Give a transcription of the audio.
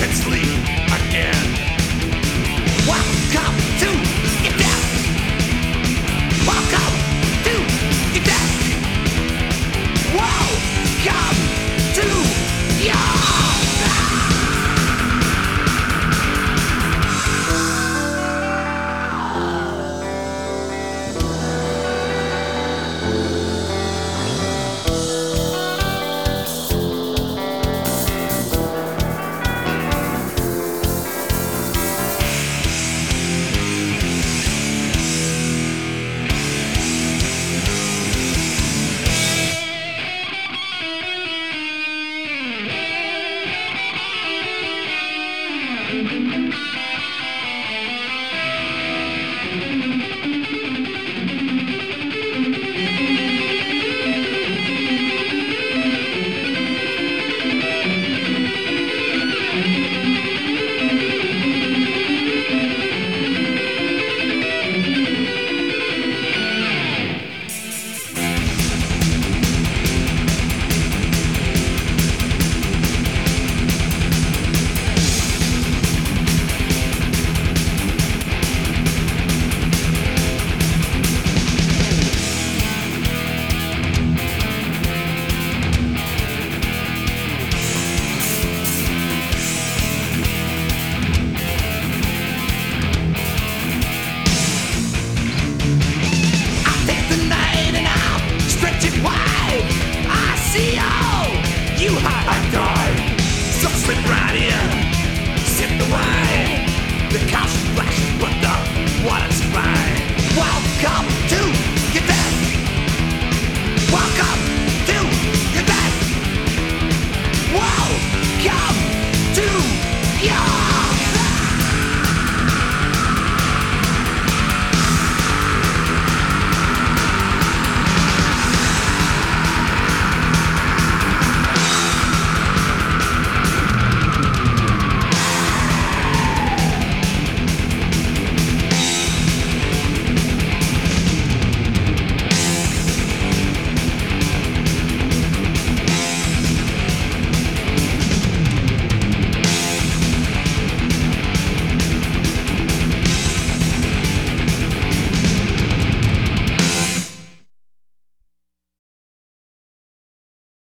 and sleep again. Welcome to your death. Welcome to your death. Welcome to your you hide, I die. So slip right in, sip the wine. The caution flashes, but the water's fine. Welcome to your death. Welcome to your death. Welcome to your